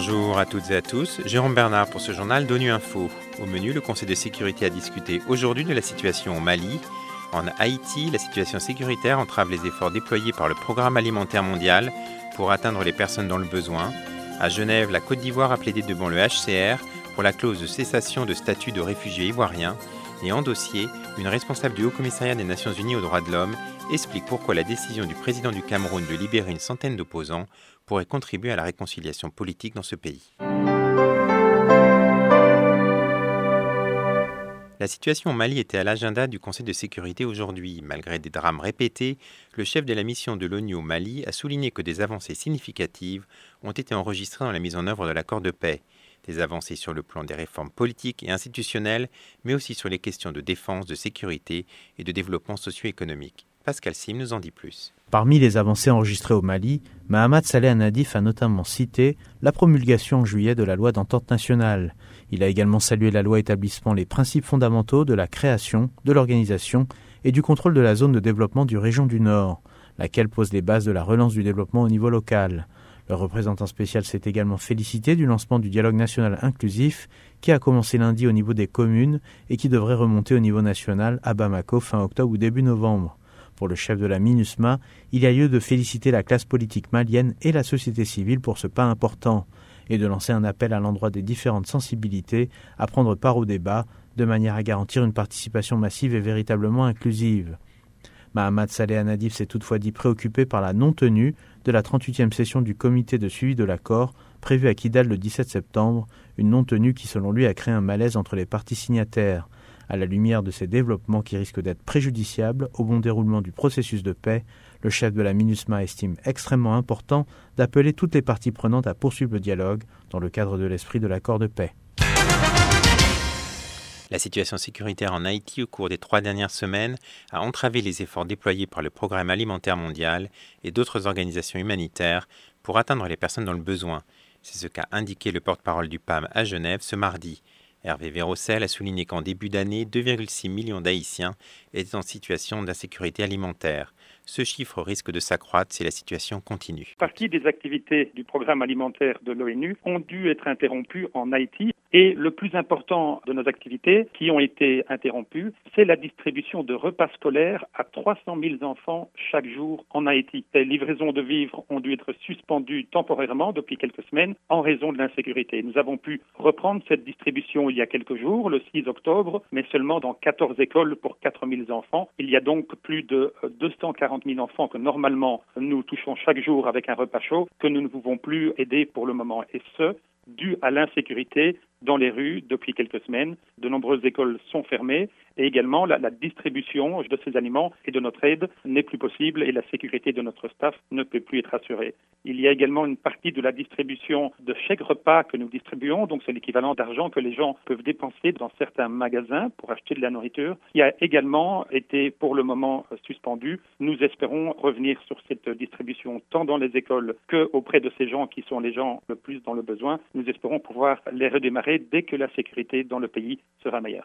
Bonjour à toutes et à tous, Jérôme Bernard pour ce journal d'ONU Info. Au menu, le Conseil de sécurité a discuté aujourd'hui de la situation au Mali. En Haïti, la situation sécuritaire entrave les efforts déployés par le Programme alimentaire mondial pour atteindre les personnes dans le besoin. À Genève, la Côte d'Ivoire a plaidé devant le HCR pour la clause de cessation de statut de réfugié ivoirien. Et en dossier, une responsable du Haut-Commissariat des Nations Unies aux droits de l'homme explique pourquoi la décision du président du Cameroun de libérer une centaine d'opposants pourrait contribuer à la réconciliation politique dans ce pays. La situation au Mali était à l'agenda du Conseil de sécurité aujourd'hui. Malgré des drames répétés, le chef de la mission de l'ONU au Mali a souligné que des avancées significatives ont été enregistrées dans la mise en œuvre de l'accord de paix. Des avancées sur le plan des réformes politiques et institutionnelles, mais aussi sur les questions de défense, de sécurité et de développement socio-économique. Pascal Sim nous en dit plus. Parmi les avancées enregistrées au Mali, Mahamat Saleh Nadif a notamment cité la promulgation en juillet de la loi d'entente nationale. Il a également salué la loi établissant les principes fondamentaux de la création, de l'organisation et du contrôle de la zone de développement du région du Nord, laquelle pose les bases de la relance du développement au niveau local. Le représentant spécial s'est également félicité du lancement du dialogue national inclusif qui a commencé lundi au niveau des communes et qui devrait remonter au niveau national à Bamako fin octobre ou début novembre. Pour le chef de la MINUSMA, il y a lieu de féliciter la classe politique malienne et la société civile pour ce pas important et de lancer un appel à l'endroit des différentes sensibilités à prendre part au débat de manière à garantir une participation massive et véritablement inclusive. Mahamat Saleh Nadif s'est toutefois dit préoccupé par la non-tenue de la 38e session du comité de suivi de l'accord prévue à Kidal le 17 septembre, une non-tenue qui selon lui a créé un malaise entre les parties signataires. À la lumière de ces développements qui risquent d'être préjudiciables au bon déroulement du processus de paix, le chef de la MINUSMA estime extrêmement important d'appeler toutes les parties prenantes à poursuivre le dialogue dans le cadre de l'esprit de l'accord de paix. La situation sécuritaire en Haïti au cours des 3 dernières semaines a entravé les efforts déployés par le Programme alimentaire mondial et d'autres organisations humanitaires pour atteindre les personnes dans le besoin. C'est ce qu'a indiqué le porte-parole du PAM à Genève ce mardi. Hervé Vérocel a souligné qu'en début d'année, 2,6 millions d'Haïtiens étaient en situation d'insécurité alimentaire. Ce chiffre risque de s'accroître si la situation continue. Une partie des activités du programme alimentaire de l'ONU ont dû être interrompues en Haïti. Et le plus important de nos activités qui ont été interrompues, c'est la distribution de repas scolaires à 300 000 enfants chaque jour en Haïti. Les livraisons de vivres ont dû être suspendues temporairement depuis quelques semaines en raison de l'insécurité. Nous avons pu reprendre cette distribution il y a quelques jours, le 6 octobre, mais seulement dans 14 écoles pour 4 000 enfants. Il y a donc plus de 240 000 enfants que normalement nous touchons chaque jour avec un repas chaud que nous ne pouvons plus aider pour le moment. Et ce, dû à l'insécurité dans les rues depuis quelques semaines. De nombreuses écoles sont fermées et également la distribution de ces aliments et de notre aide n'est plus possible et la sécurité de notre staff ne peut plus être assurée. Il y a également une partie de la distribution de chèques repas que nous distribuons, donc c'est l'équivalent d'argent que les gens peuvent dépenser dans certains magasins pour acheter de la nourriture, qui a également été pour le moment suspendu. Nous espérons revenir sur cette distribution tant dans les écoles qu'auprès de ces gens qui sont les gens le plus dans le besoin. Nous espérons pouvoir les redémarrer dès que la sécurité dans le pays sera meilleure.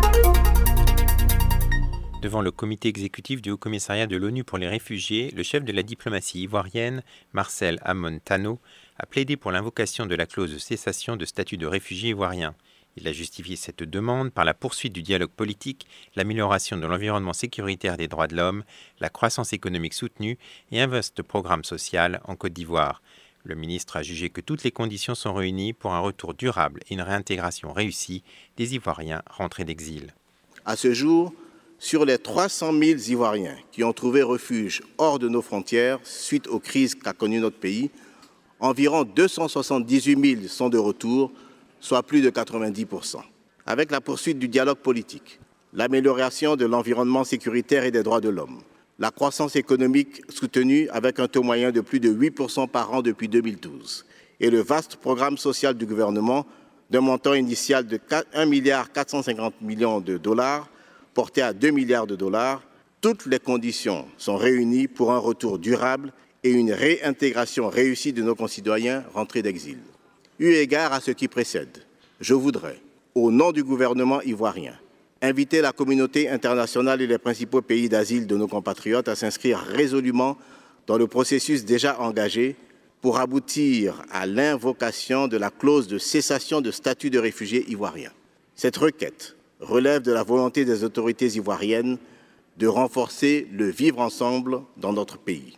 Devant le comité exécutif du Haut-Commissariat de l'ONU pour les réfugiés, le chef de la diplomatie ivoirienne, Marcel Amon Tano, a plaidé pour l'invocation de la clause de cessation de statut de réfugié ivoirien. Il a justifié cette demande par la poursuite du dialogue politique, l'amélioration de l'environnement sécuritaire des droits de l'homme, la croissance économique soutenue et un vaste programme social en Côte d'Ivoire. Le ministre a jugé que toutes les conditions sont réunies pour un retour durable et une réintégration réussie des Ivoiriens rentrés d'exil. À ce jour, sur les 300 000 Ivoiriens qui ont trouvé refuge hors de nos frontières suite aux crises qu'a connues notre pays, environ 278 000 sont de retour, soit plus de 90%. Avec la poursuite du dialogue politique, l'amélioration de l'environnement sécuritaire et des droits de l'homme, la croissance économique soutenue avec un taux moyen de plus de 8% par an depuis 2012 et le vaste programme social du gouvernement d'un montant initial de 1,450 milliard de dollars porté à 2 milliards de dollars, toutes les conditions sont réunies pour un retour durable et une réintégration réussie de nos concitoyens rentrés d'exil. Eu égard à ce qui précède, je voudrais, au nom du gouvernement ivoirien, inviter la communauté internationale et les principaux pays d'asile de nos compatriotes à s'inscrire résolument dans le processus déjà engagé pour aboutir à l'invocation de la clause de cessation de statut de réfugié ivoirien. Cette requête relève de la volonté des autorités ivoiriennes de renforcer le vivre ensemble dans notre pays.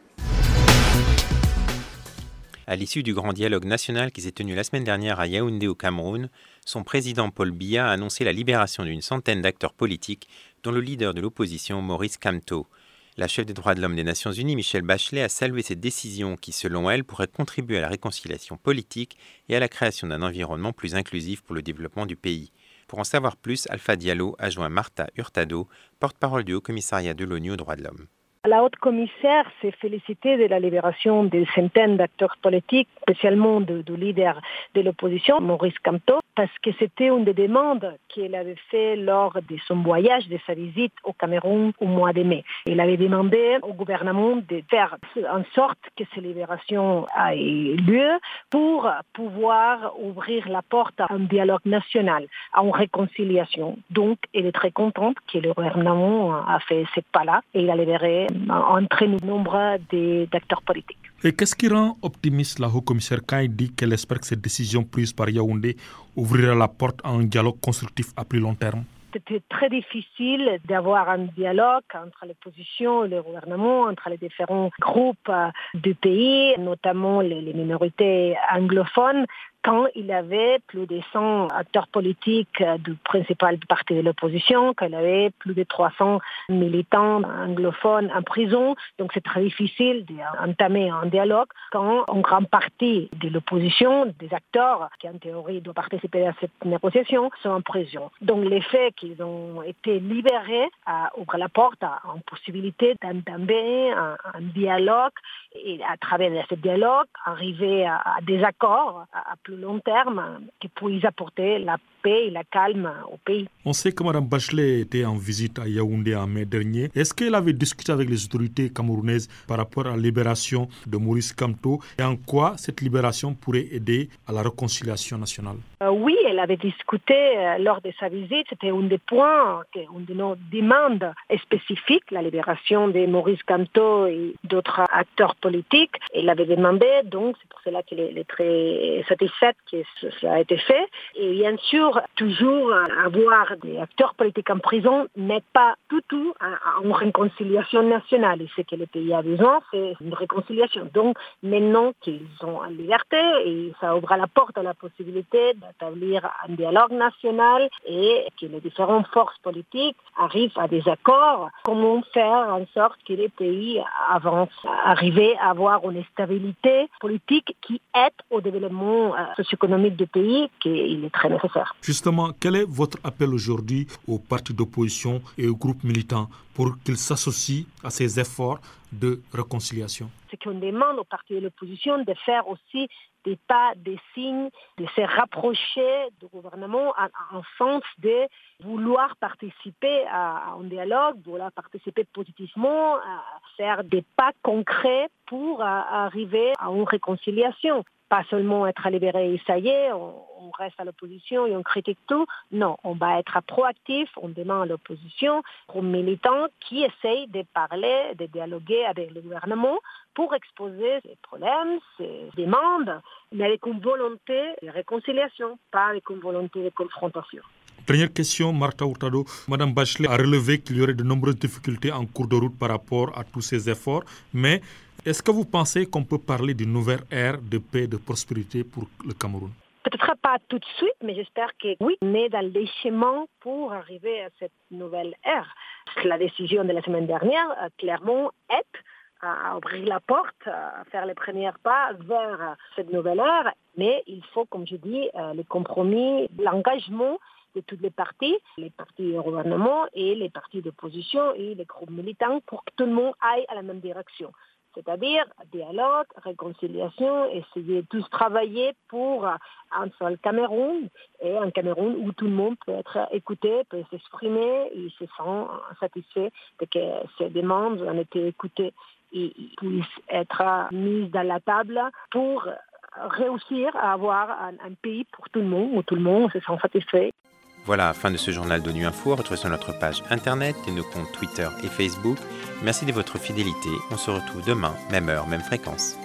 À l'issue du grand dialogue national qui s'est tenu la semaine dernière à Yaoundé au Cameroun, son président Paul Biya a annoncé la libération d'une centaine d'acteurs politiques, dont le leader de l'opposition Maurice Kamto. La chef des droits de l'homme des Nations Unies, Michelle Bachelet, a salué cette décision qui, selon elle, pourrait contribuer à la réconciliation politique et à la création d'un environnement plus inclusif pour le développement du pays. Pour en savoir plus, Alpha Diallo a joint Marta Hurtado, porte-parole du Haut-Commissariat de l'ONU aux droits de l'homme. La haute commissaire s'est félicitée de la libération de centaines d'acteurs politiques, spécialement du leader de l'opposition, Maurice Kamto, parce que c'était une des demandes qu'il avait fait lors de son voyage, de sa visite au Cameroun au mois de mai. Il avait demandé au gouvernement de faire en sorte que ces libérations aient lieu pour pouvoir ouvrir la porte à un dialogue national, à une réconciliation. Donc, elle est très contente que le gouvernement a fait ce pas-là et il a libéré un très nombre d'acteurs politiques. Et qu'est-ce qui rend optimiste la haut-commissaire quand il dit qu'elle espère que cette décision prise par Yaoundé ouvrira la porte à un dialogue constructif à plus long terme? C'était très difficile d'avoir un dialogue entre l'opposition et le gouvernement, entre les différents groupes du pays, notamment les minorités anglophones, quand il y avait plus de 100 acteurs politiques du principal parti de l'opposition, qu'il y avait plus de 300 militants anglophones en prison. Donc c'est très difficile d'entamer un dialogue quand une grande partie de l'opposition, des acteurs qui en théorie doivent participer à cette négociation, sont en prison. Donc le fait qu'ils ont été libérés ouvre la porte à une possibilité d'entamer un dialogue et à travers ce dialogue arriver à des accords à plus long terme qui puissent apporter la paix et la calme au pays. On sait que Mme Bachelet était en visite à Yaoundé en mai dernier. Est-ce qu'elle avait discuté avec les autorités camerounaises par rapport à la libération de Maurice Kamto et en quoi cette libération pourrait aider à la réconciliation nationale? Oui, elle avait discuté lors de sa visite. C'était un des points, une de nos demandes spécifiques, la libération de Maurice Kamto et d'autres acteurs politiques. Elle avait demandé, donc c'est pour cela qu'elle est très satisfaite que ça a été fait. Et bien sûr, toujours avoir des acteurs politiques en prison n'est pas du tout une réconciliation nationale. Et ce que le pays a besoin, c'est une réconciliation. Donc maintenant qu'ils sont en liberté, et ça ouvre la porte à la possibilité d'établir un dialogue national et que les différentes forces politiques arrivent à des accords. Comment faire en sorte que les pays avancent, arriver à avoir une stabilité politique qui aide au développement socio-économique du pays, qu'il est très nécessaire. Justement, quel est votre appel aujourd'hui aux partis d'opposition et aux groupes militants pour qu'ils s'associent à ces efforts de réconciliation? C'est qu'on demande aux partis de l'opposition de faire aussi des pas, des signes, de se rapprocher du gouvernement en sens de vouloir participer à un dialogue, vouloir participer positivement, à faire des pas concrets pour arriver à une réconciliation. Pas seulement être libéré et ça y est, on reste à l'opposition et on critique tout. Non, on va être proactif, on demande à l'opposition, aux militants qui essayent de parler, de dialoguer avec le gouvernement pour exposer ses problèmes, ses demandes, mais avec une volonté de réconciliation, pas avec une volonté de confrontation. Dernière question, Marta Hurtado. Madame Bachelet a relevé qu'il y aurait de nombreuses difficultés en cours de route par rapport à tous ces efforts, mais est-ce que vous pensez qu'on peut parler d'une nouvelle ère de paix et de prospérité pour le Cameroun? Peut-être pas tout de suite, mais j'espère que oui, on est dans les chemins pour arriver à cette nouvelle ère. La décision de la semaine dernière, clairement, aide à ouvrir la porte, à faire les premiers pas vers cette nouvelle ère. Mais il faut, comme je dis, les compromis, l'engagement de toutes les parties au gouvernement et les partis d'opposition et les groupes militants pour que tout le monde aille à la même direction. C'est-à-dire dialogue, réconciliation, essayer de tous travailler pour un seul Cameroun, et un Cameroun où tout le monde peut être écouté, peut s'exprimer, et se sent satisfait de que ces demandes ont été écoutées et puissent être mises dans la table pour réussir à avoir un pays pour tout le monde, où tout le monde se sent satisfait. Voilà, fin de ce journal d'ONU Info. Retrouvez sur notre page internet et nos comptes Twitter et Facebook. Merci de votre fidélité. On se retrouve demain, même heure, même fréquence.